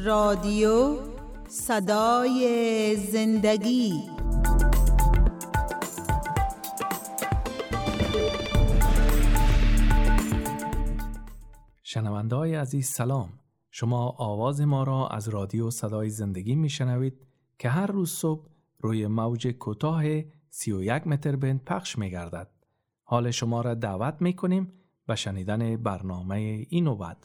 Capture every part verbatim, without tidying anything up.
رادیو صدای زندگی. شنونده های عزیز سلام. شما آواز ما را از رادیو صدای زندگی می شنوید که هر روز صبح روی موج کوتاه سی و یک متر بند پخش می گردد. حال شما را دعوت می کنیم به شنیدن برنامه این نوبت.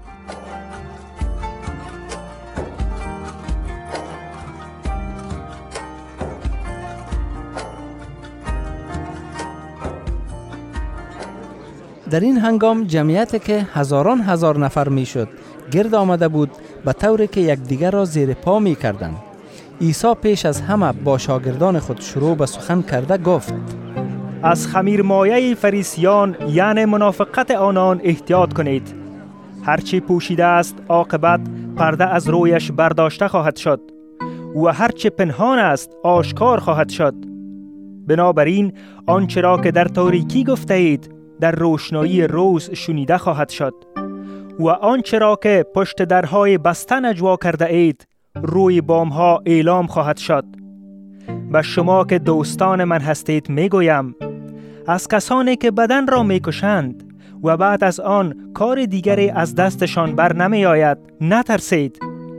در این هنگام جمعیتی که هزاران هزار نفر می شد گرد آمده بود، به طوری که یکدیگر را زیر پا می کردند. عیسی پیش از همه با شاگردان خود شروع به سخن کرده گفت: از خمیرمایه فریسیان یعنی منافقت آنان احتیاط کنید. هرچی پوشیده است عاقبت پرده از رویش برداشته خواهد شد و هرچی پنهان است آشکار خواهد شد. بنابراین آنچه را که در تاریکی گفته اید در روشنایی روز شنیده خواهد شد و آنچه را که پشت درهای بسته نجوا کرده اید روی بامها اعلام خواهد شد. به شما که دوستان من هستید میگویم، از کسانی که بدن را میکشند و بعد از آن کار دیگری از دستشان بر نمی آید نترسید.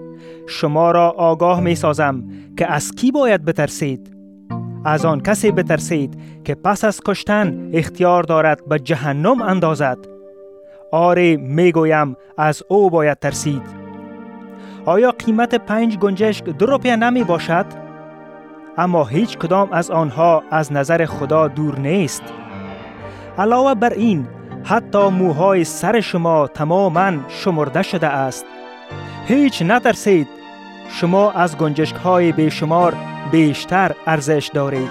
شما را آگاه می سازم که از کی باید بترسید. از آن کسی بترسید که پس از کشتن اختیار دارد به جهنم اندازد. آره میگویم از او باید ترسید. آیا قیمت پنج گنجشک دو روپیه نمی باشد؟ اما هیچ کدام از آنها از نظر خدا دور نیست. علاوه بر این حتی موهای سر شما تماماً شمرده شده است. هیچ نترسید. شما از گنجشک های بیشمار بیشتر ارزش دارید.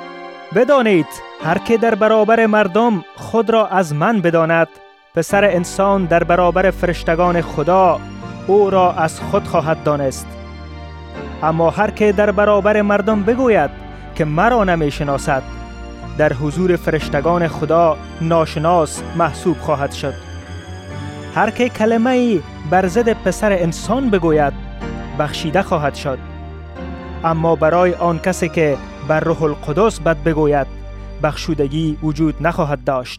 بدانید هر که در برابر مردم خود را از من بداند، پسر انسان در برابر فرشتگان خدا او را از خود خواهد دانست. اما هر که در برابر مردم بگوید که مرا نمی شناسد، در حضور فرشتگان خدا ناشناس محسوب خواهد شد. هر که کلمه‌ای بر ضد پسر انسان بگوید بخشیده خواهد شد. اما برای آن کسی که بر روح القدس بد بگوید بخشودگی وجود نخواهد داشت.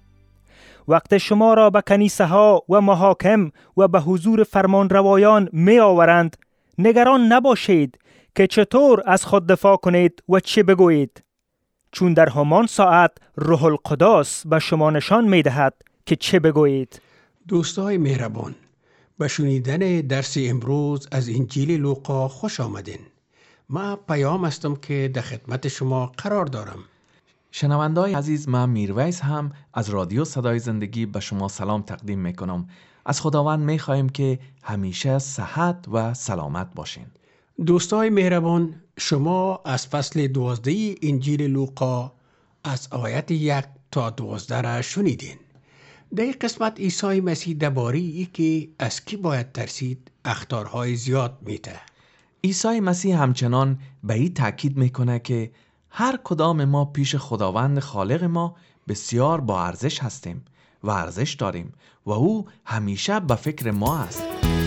وقت شما را به کنیسه ها و محاکم و به حضور فرمانروایان می آورند، نگران نباشید که چطور از خود دفاع کنید و چه بگویید، چون در همان ساعت روح القدس به شما نشان می دهد که چه بگویید. دوستای مهربان، به شنیدن درس امروز از انجیل لوقا خوش آمدین. ما پیام هستم که در خدمت شما قرار دارم. شنونده‌های عزیز، من میرویس هم از رادیو صدای زندگی به شما سلام تقدیم میکنم. از خداوند میخواهیم که همیشه صحت و سلامت باشین. دوستای مهربان، شما از فصل دوازده انجیل لوقا از آیت یک تا دوازده را شنیدین. در این قسمت عیسی مسیح درباره ای که از کی باید ترسید اخطارهای زیاد میده. عیسی مسیح همچنان به این تاکید میکنه که هر کدام ما پیش خداوند خالق ما بسیار با ارزش هستیم و ارزش داریم و او همیشه به فکر ما است.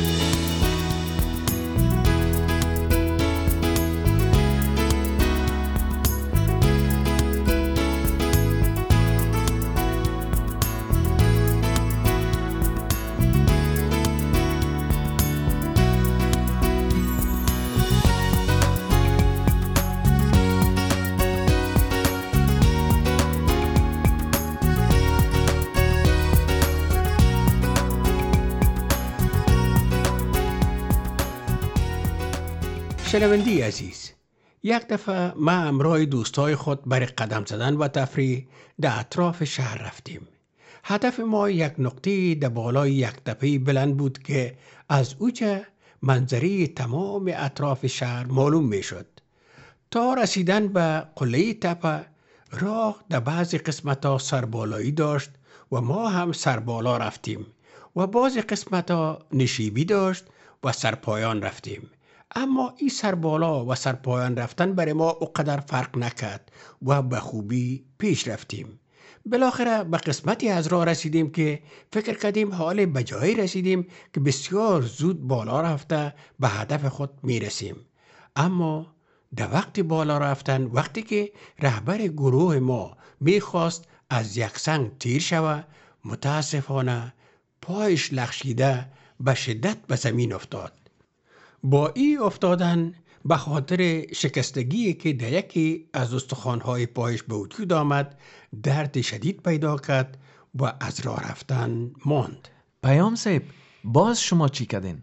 شنوندی عزیز، یک دفعه ما همراه دوستای خود برای قدم زدن و تفریح در اطراف شهر رفتیم. هدف ما یک نقطه در بالای یک تپه بلند بود که از اوجه منظره تمام اطراف شهر معلوم می شد. تا رسیدن به قله تپه راه در بعض قسمت‌ها سربالایی داشت و ما هم سربالا رفتیم و بعض قسمت‌ها نشیبی داشت و سرپایان رفتیم. اما این سربالا و سرپایان رفتن برای ما اونقدر فرق نکرد و به خوبی پیش رفتیم. بالاخره به قسمتی از راه رسیدیم که فکر کردیم حال بجایی رسیدیم که بسیار زود بالا رفته به هدف خود میرسیم. اما در وقت بالا رفتن، وقتی که رهبر گروه ما میخواست از یک سنگ تیر شود، متاسفانه پایش لغزیده به شدت به زمین افتاد. با این افتادن به خاطر شکستگی که در یکی از استخوان‌های پایش به وجود آمد، درد شدید پیدا کرد و از راه رفتن ماند. پیام صاحب، باز شما چی کردین؟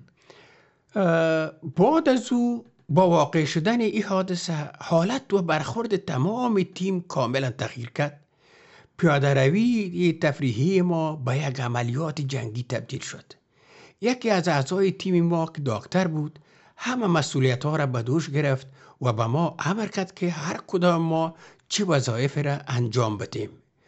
بعد از او با واقع شدن این حادثه حالت و برخورد تمام تیم کاملا تغییر کرد. پیاده روی تفریحی ما به یک عملیات جنگی تبدیل شد. یکی از اعضای تیم ما که دکتر بود همه مسئولیت ها را به دوش گرفت و به ما امر کرد که هر کدام ما چه وظایف را انجام بدیم.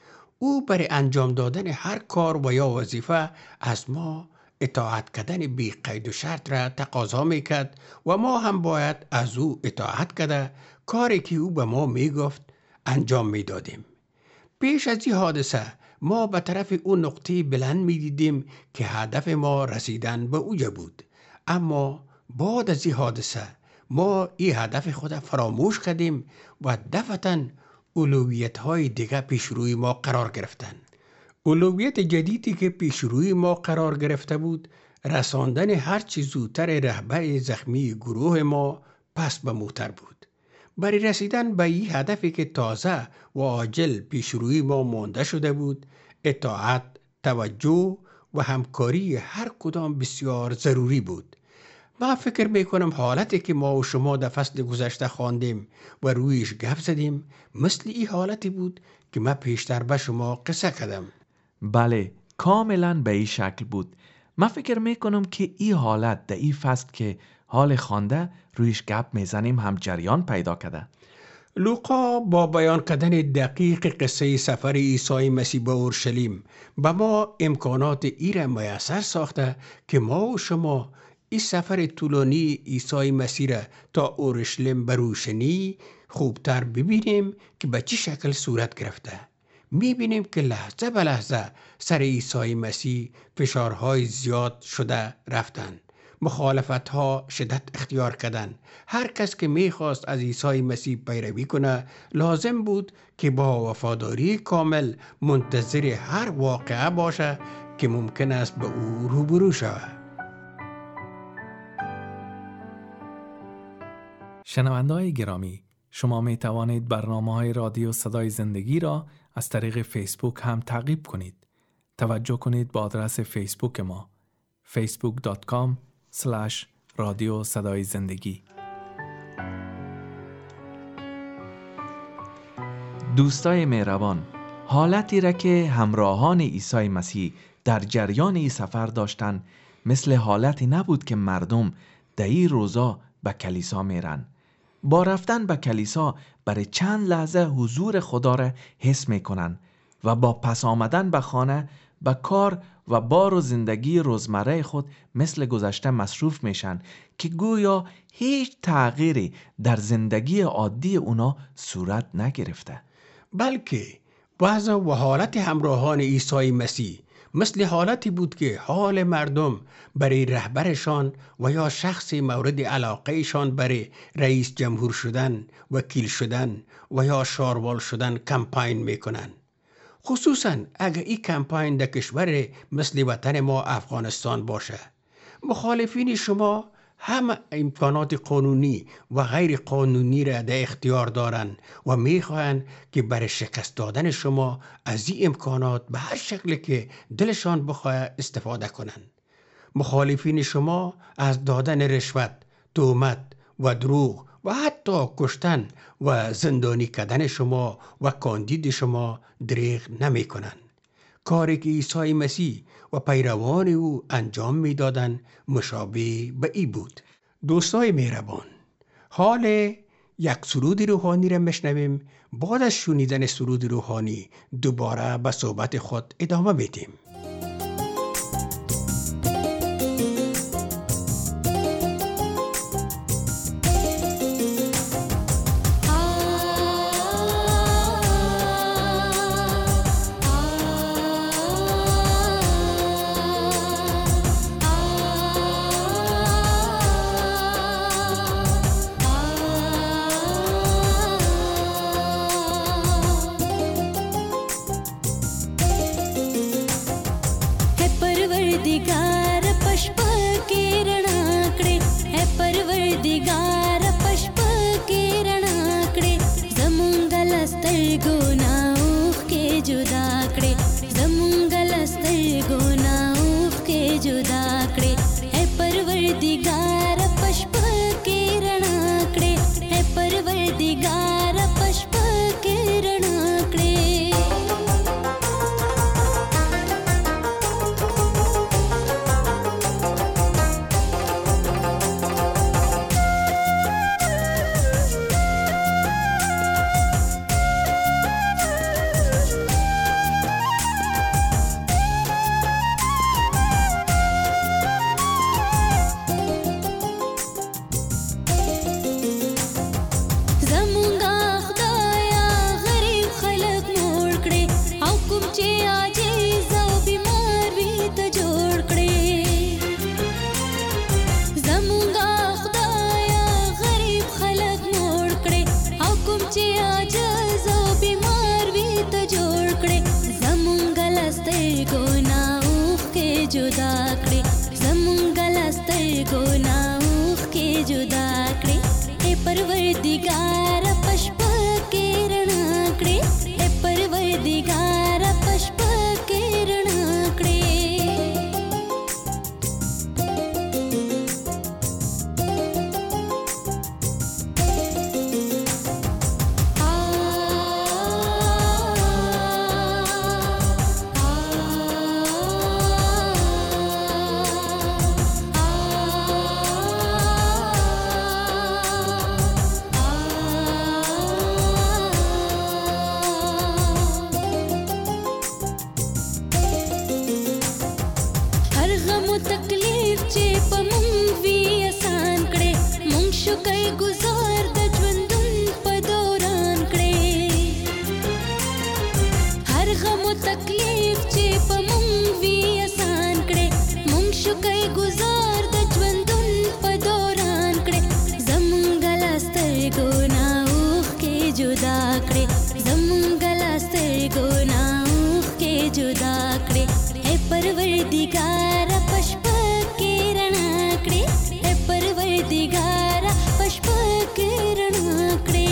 او برای انجام دادن هر کار و یا وظیفه از ما اطاعت کردن بی قید و شرط را تقاضا میکرد و ما هم باید از او اطاعت کرده کاری که او به ما میگفت انجام میدادیم. پیش از این حادثه ما به طرف اون نقطه بلند میدیدیم که هدف ما رسیدن به اوجا بود. اما بعد از این حادثه ما این هدف خود فراموش کردیم و دفعتاً اولویت های دیگه پیش روی ما قرار گرفتن. اولویت جدیدی که پیش روی ما قرار گرفته بود رساندن هرچی زودتر رهبر زخمی گروه ما پس به موتر بود. برای رسیدن به این هدفی که تازه و عاجل پیش روی ما مانده شده بود، اطاعت، توجه و همکاری هر کدام بسیار ضروری بود. من فکر میکنم حالتی که ما و شما در فصل گذشته خواندیم و رویش گپ زدیم مثل این حالتی بود که من پیشتر به شما قصه کردم. بله، کاملا به این شکل بود. من فکر میکنم که این حالت در این فصل که حال خوانده رویش گپ میزنیم هم جریان پیدا کرده. لوقا با بیان کردن دقیق قصه سفر عیسی مسیح به اورشلیم به ما امکانات ای را میسر ساخته که ما و شما این سفر طولانی عیسی مسیح را تا اورشلیم به روشنی خوبتر ببینیم که به چه شکل صورت گرفته. میبینیم که لحظه به لحظه سر عیسی مسیح فشارهای زیاد شده رفتن. مخالفت ها شدت اختیار کردن. هر کس که میخواست از عیسی مسیح پیروی کنه لازم بود که با وفاداری کامل منتظر هر واقعه باشه که ممکن است به او روبرو شود. شنونده‌های گرامی، شما می توانید برنامه‌های رادیو صدای زندگی را از طریق فیسبوک هم تعقیب کنید. توجه کنید به آدرس فیسبوک ما فیسبوک دات کام اسلش رادیو صدای زندگی. دوستای مهربان، حالتی را که همراهان عیسی مسیح در جریان این سفر داشتن مثل حالتی نبود که مردم در این روزا به کلیسا میرن. با رفتن به کلیسا برای چند لحظه حضور خدا را حس میکنن و با پس آمدن به خانه به کار و بار و زندگی روزمره خود مثل گذشته مصروف میشن که گویا هیچ تغییری در زندگی عادی اونا صورت نگرفته، بلکه وضع و حالت همراهان عیسی مسیح مثل حالتی بود که حال مردم برای رهبرشان و یا شخص مورد علاقهشان برای رئیس جمهور شدن، وکیل شدن و یا شاروال شدن کمپاین میکنن. خصوصا اگر این کمپاین در کشور مثل وطن ما افغانستان باشه. مخالفین شما هم امکانات قانونی و غیر قانونی را در اختیار دارن و میخواهند که برای شکست دادن شما از این امکانات به هر شکلی که دلشان بخواه استفاده کنند. مخالفین شما از دادن رشوت، تهمت و دروغ و حتی کشتن و زندانی کردن شما و کاندید شما دریغ نمی کنند. کاری که عیسی مسیح و پیروان او انجام می دادن مشابه به ای بود. دوستای مهربان، حال یک سرود روحانی را میشنویم. بعد از شنیدن سرود روحانی دوباره به صحبت خود ادامه میدیم. لسترګو نه اوښکې جدا کړې زمونږ لسترګو نه اوښکې جدا کړې اے پروردګار پشپه کې رڼا کړې اے پروردګار پشپه کې رڼا کړې परवरदिगार पशप के रणा कड़े ए परवरदिगार पशप के रणा कड़े परवरदिगार पशप के रणा कड़े ए परवरदिगार पशप के रणा कड़े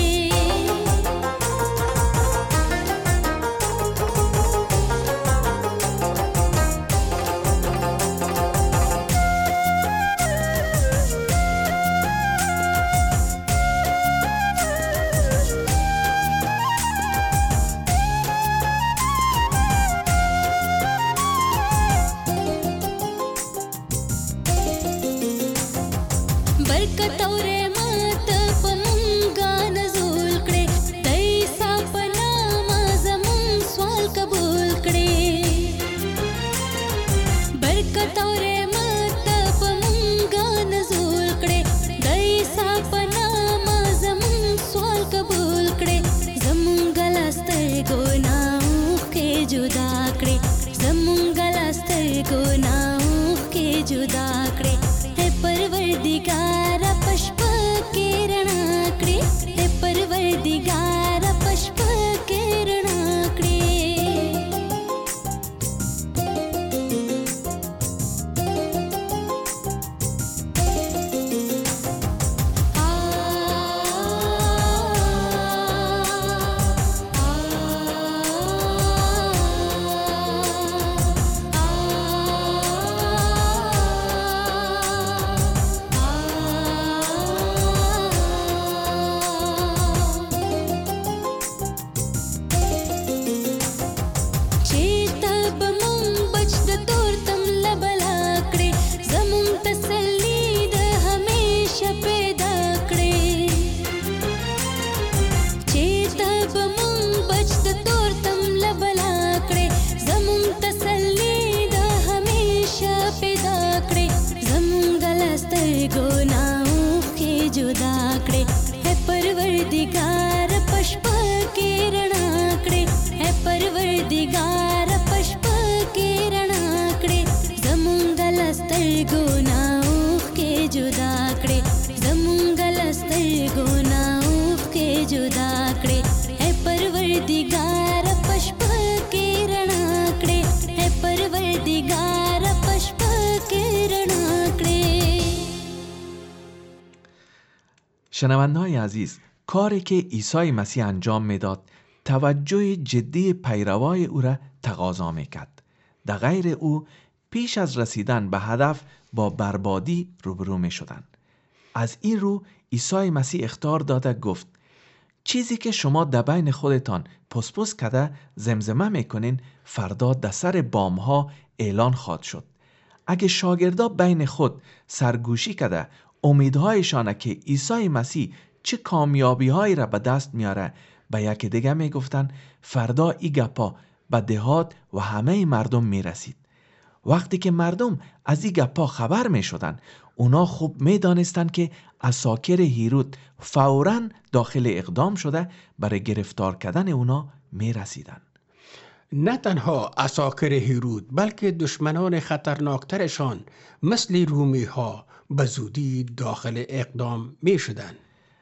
شنونده‌های عزیز، کاری که عیسی مسیح انجام میداد توجه جدی پیروای او را تقاضا میکرد. در غیر او پیش از رسیدن به هدف با بربادی روبرو می شدن. از این رو عیسی مسیح اخطار داده گفت چیزی که شما در بین خودتان پس پس کده زمزمه میکنین فردا در سر بام ها اعلان خواهد شد. اگه شاگردا بین خود سرگوشی کده امیدهایشانه که عیسی مسیح چه کامیابی هایی را به دست میاره به یکی دیگه میگفتن فردا ای گپا به دهات و همه مردم میرسید. وقتی که مردم از این گپا خبر می شدن اونا خوب می دانستن که عساکر هیرود فوراً داخل اقدام شده برای گرفتار کردن اونا می رسیدن. نه تنها عساکر هیرود بلکه دشمنان خطرناکترشان مثل رومی ها به زودی داخل اقدام می شدن.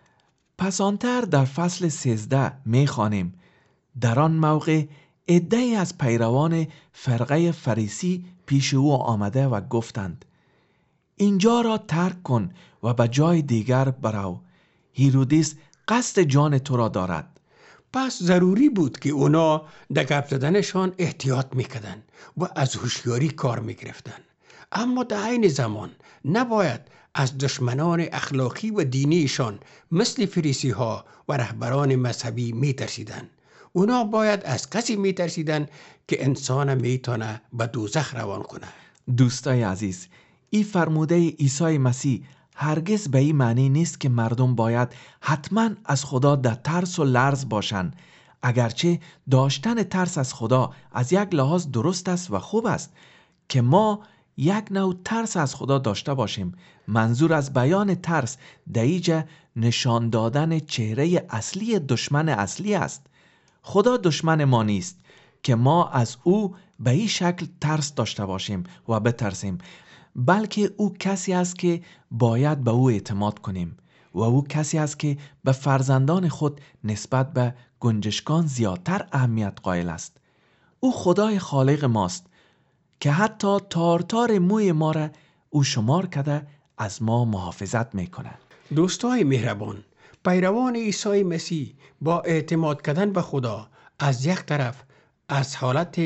پس آنتر در فصل سیزده می خوانیم در آن موقع عده‌ای از پیروان فرقه فریسی پیش او آمده و گفتند اینجا را ترک کن و به جای دیگر برو. هیرودیس قصد جان تو را دارد. پس ضروری بود که اونا در گپ زدنشان احتیاط میکردن و از هوشیاری کار میگرفتن. اما در عین زمان نباید از دشمنان اخلاقی و دینیشان مثل فریسی ها و رهبران مذهبی میترسیدن. اونا باید از کسی میترسیدن که انسان میتونه به دوزخ روان کنه. دوستای عزیز، این فرموده عیسی مسیح هرگز به این معنی نیست که مردم باید حتما از خدا در ترس و لرز باشن. اگرچه داشتن ترس از خدا از یک لحاظ درست است و خوب است که ما یک نوع ترس از خدا داشته باشیم. منظور از بیان ترس در اینجا نشان دادن چهره اصلی دشمن اصلی است. خدا دشمن ما نیست که ما از او به این شکل ترس داشته باشیم و بترسیم، بلکه او کسی است که باید به او اعتماد کنیم و او کسی است که به فرزندان خود نسبت به گنجشکان زیادتر اهمیت قائل است. او خدای خالق ماست که حتی تار تار موی ما را او شمار کرده از ما محافظت میکنه. دوستای مهربان، پیروان عیسی مسیح با اعتماد کردن به خدا از یک طرف از حالت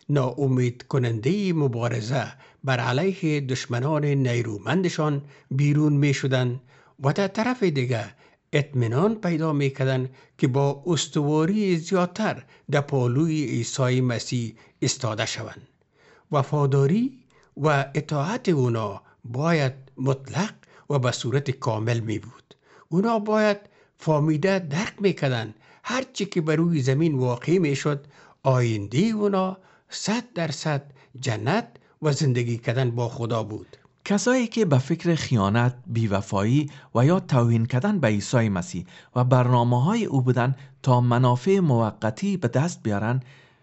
ناامید کننده مبارزه بر علیه دشمنان نیرومندشان بیرون می شدن و در طرف دیگه اطمینان پیدا می کردن که با استواری زیادتر در پالوی عیسی مسیح استاده شوند. وفاداری و اطاعت اونا باید مطلق و به صورت کامل می بود. اونا باید فهمیده درک می کردن هر چی که بر روی زمین واقع می شد آینده اونا صد درصد جنت و زندگی کردن با خدا بود. کسایی که به فکر خیانت، بیوفایی و یا توهین کردن به عیسی مسیح و برنامه‌های او بودن تا منافع موقتی به دست بیارن،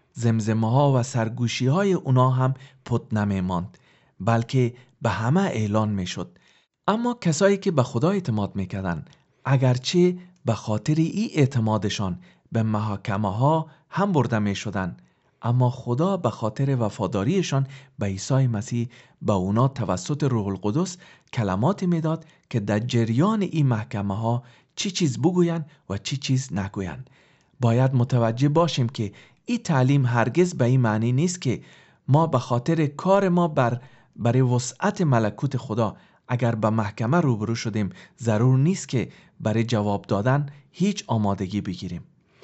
زمزمه ها و سرگوشی های اونا هم پت نمی ماند، بلکه به همه اعلان می شد. اما کسایی که به خدا اعتماد می کردن، اگرچه به خاطر این اعتمادشان به محاکمه ها هم برده می شدن، اما خدا به خاطر وفاداریشان به عیسی مسیح به اونا توسط روح القدس کلماتی میداد که در جریان این محکمه ها چی چیز بگوین و چی چیز نگوین. باید متوجه باشیم که این تعلیم هرگز به این معنی نیست که ما به خاطر کار ما بر برای وسعت ملکوت خدا اگر به محکمه روبرو شدیم ضرور نیست که برای جواب دادن هیچ آمادگی بگیریم.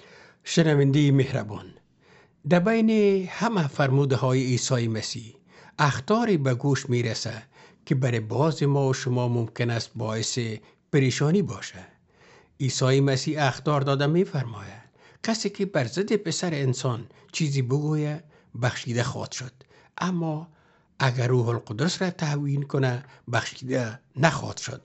شنونده مهربان، در بین همه فرموده های عیسی مسیح اخطاری به گوش میرسه که برای باز ما و شما ممکن است باعث پریشانی باشه. عیسی مسیح اخطار داده میفرماید کسی که بر ضد پسر انسان چیزی بگویه بخشیده خواهد شد، اما اگر روح القدس را تهوین کنه بخشیده نخواهد شد.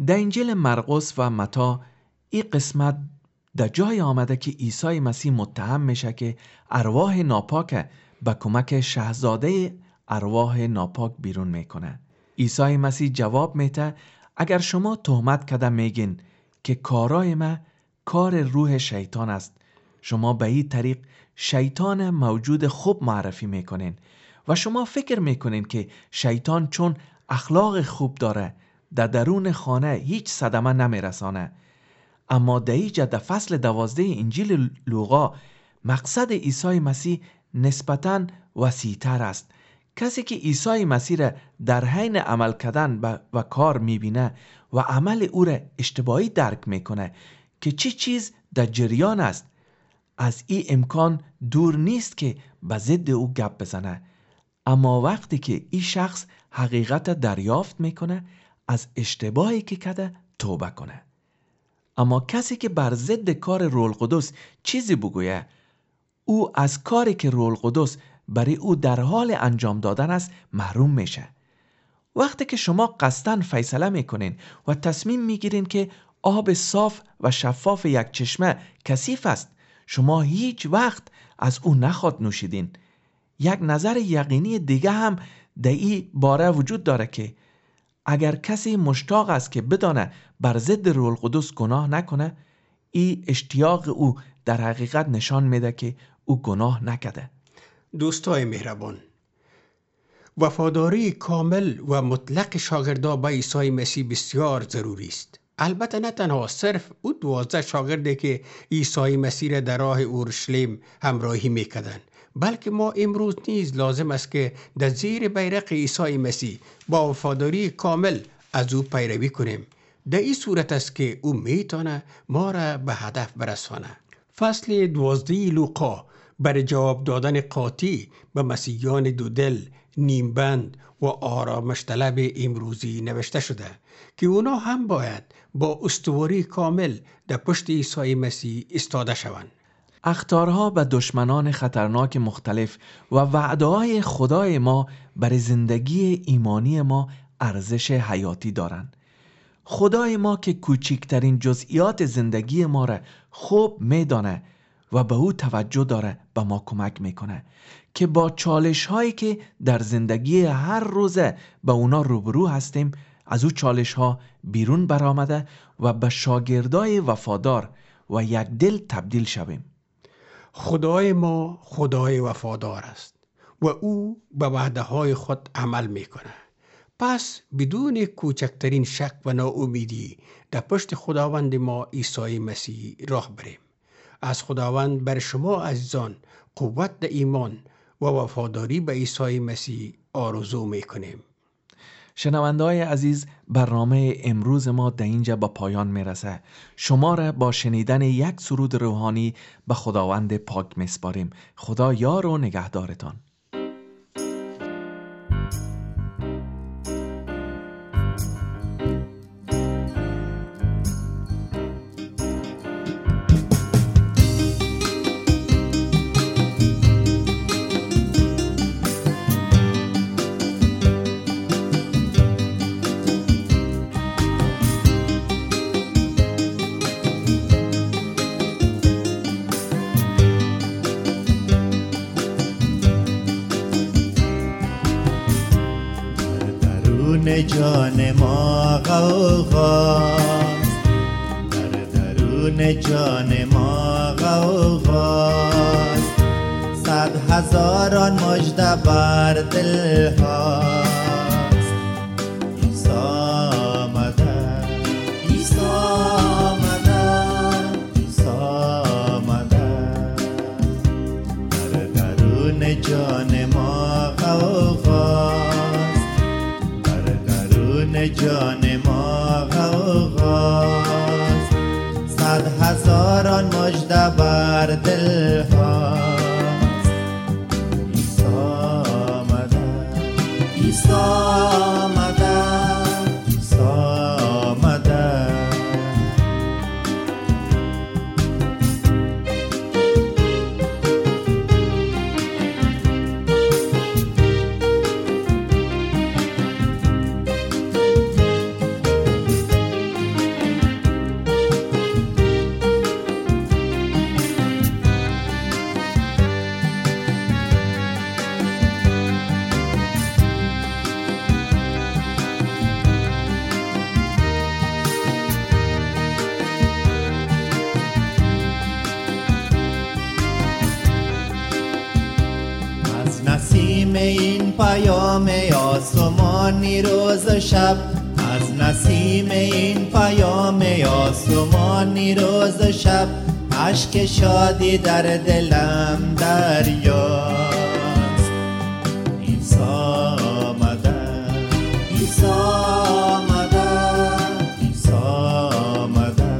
در انجیل مرقس و متی این قسمت در جای آمده که عیسی مسیح متهم میشه که ارواح ناپاک به کمک شاهزاده ارواح ناپاک بیرون میکنه. عیسی مسیح جواب میده اگر شما تهمت کده میگین که کارای ما کار روح شیطان است، شما به این طریق شیطان موجود خوب معرفی میکنین و شما فکر میکنین که شیطان چون اخلاق خوب داره در درون خانه هیچ صدمه نمیرسانه. اما در اینجا در فصل دوازده انجیل لوقا مقصد عیسی مسیح نسبتاً وسیع‌تر است. کسی که عیسی مسیح را در حین عمل کردن و کار میبینه و عمل او را اشتباهی درک میکنه که چی چیز در جریان است، از این امکان دور نیست که به ضد او گپ بزنه. اما وقتی که این شخص حقیقت دریافت میکنه از اشتباهی که کرده توبه کنه. اما کسی که بر ضد کار روح القدس چیزی بگویه، او از کاری که روح القدس برای او در حال انجام دادن است محروم میشه. وقتی که شما قصداً فیصله میکنین و تصمیم میگیرین که آب صاف و شفاف یک چشمه کثیف است، شما هیچ وقت از او نخواد نوشیدین. یک نظر یقینی دیگه هم در این باره وجود داره که اگر کسی مشتاق است که بدانه بر ضد روح القدس گناه نکنه، این اشتیاق او در حقیقت نشان میده که او گناه نکرده. دوستای مهربان، وفاداری کامل و مطلق شاگردان به عیسی مسیح بسیار ضروری است. البته نه تنها صرف او دوازده شاگردی که عیسی مسیح را در راه اورشلیم همراهی میکردند، بلکه ما امروز نیز لازم است که در زیر بیرق عیسی مسیح با وفاداری کامل از او پیروی کنیم. در این صورت است که او میتونه ما را به هدف برسانه. فصل دوازده لوقا برای جواب دادن قاطع به مسیحیان دودل، نیمبند و آرامش طلب امروزی نوشته شده که اونا هم باید با استواری کامل در پشت عیسی مسیح ایستاده شوند. اخطارها به دشمنان خطرناک مختلف و وعده‌های خدای ما برای زندگی ایمانی ما ارزش حیاتی دارند. خدای ما که کوچکترین جزئیات زندگی ما را خوب میدانه و به او توجه داره به ما کمک میکنه که با چالش هایی که در زندگی هر روزه به اونا روبرو هستیم از او چالش ها بیرون برآمده و به شاگردای وفادار و یک دل تبدیل شویم. خدای ما خدای وفادار است و او به وعده های خود عمل میکنه. پس بدون کوچکترین شک و ناامیدی در پشت خداوند ما عیسی مسیح راه بریم. از خداوند بر شما عزیزان قوت در ایمان و وفاداری به عیسی مسیح آرزو میکنیم. شنونده‌های عزیز، برنامه امروز ما در اینجا به پایان میرسه. شما را با شنیدن یک سرود روحانی به خداوند پاک میسپاریم. خدا یار و نگهدارتان. جان ما غوغاست، در درون جان ما غوغاست، صد هزاران مژده بر دل هاست. عیسی آمده، عیسی آمده، عیسی آمده، در درون جان ما غوغاست، جان ما غوغاست، صد هزاران مژده بر دل هاست. عیسی آمده، عیسی آمده، عیسی آمده. آسمانی روز و شب، از نسیم این پیام آسمانی روز و شب، اشک شادی در دلم دریاست. عیسی آمده، عیسی آمده، عیسی آمده،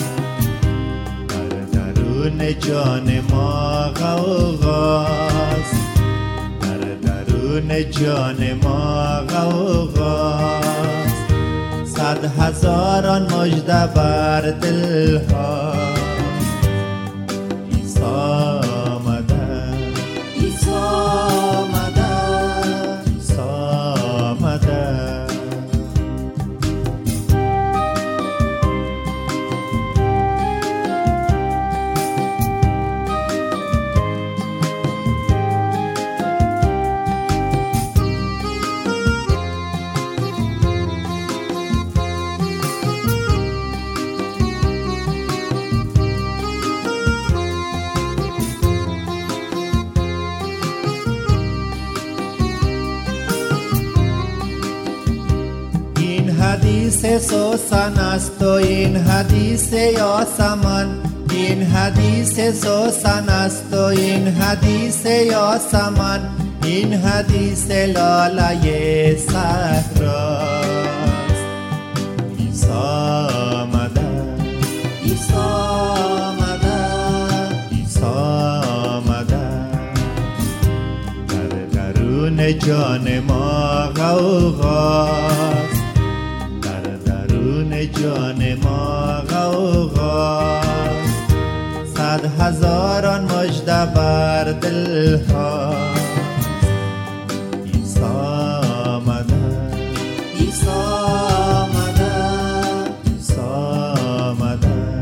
در درون جان ما غوغاست، در درون جان ما غوغاست. صد هزاران مژده بر دل ها، عیسی آمده، عیسی آمده، عیسی آمده. حدیث سوسن است و این حدیث یاسمن، این حدیث سوسن است و این حدیث یاسمن، این حدیث لاله صحراست. عیسی آمده، عیسی آمده، عیسی آمده، در درون جان ما غوغاست، جان ما غوغاست. صد هزاران مژده بر دل ها، عیسی آمده، عیسی آمده، عیسی آمده،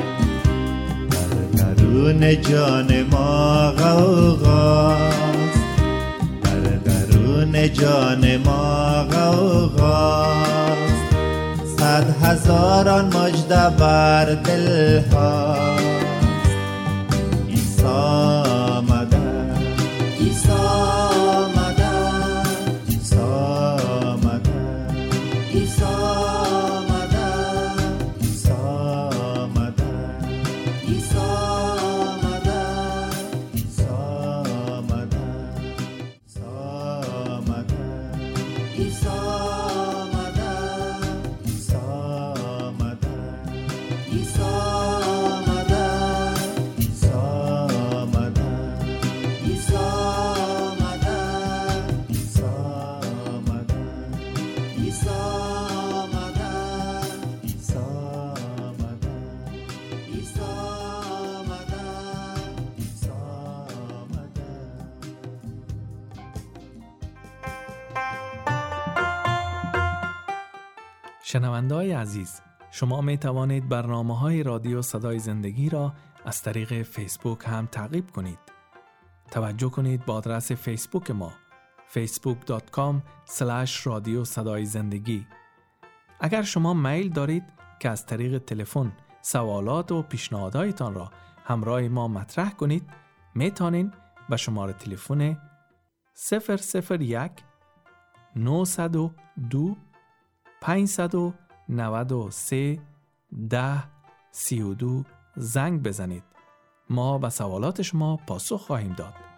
در درون جان ما غوغاست، در درون جان ما غوغاست. صد هزاران مژده بر دل ها، عیسی آمده، عیسی آمده، عیسی آمده، عیسی آمده، عیسی آمده، عیسی آمده، عیسی آمده، عیسی آمده، عیسی شنونده‌های عزیز، شما می توانید برنامه‌های رادیو صدای زندگی را از طریق فیسبوک هم تعقیب کنید. توجه کنید با آدرس فیسبوک ما فیسبوک دات کام اسلش رادیو صدای زندگی. اگر شما میل دارید که از طریق تلفن سوالات و پیشنهاداتتان را همراه ما مطرح کنید، می توانید به شماره تلفن صفر صفر یک نهصد و دو پانصد و نود و سه ده سی و دو زنگ بزنید. ما به سوالات شما پاسخ خواهیم داد.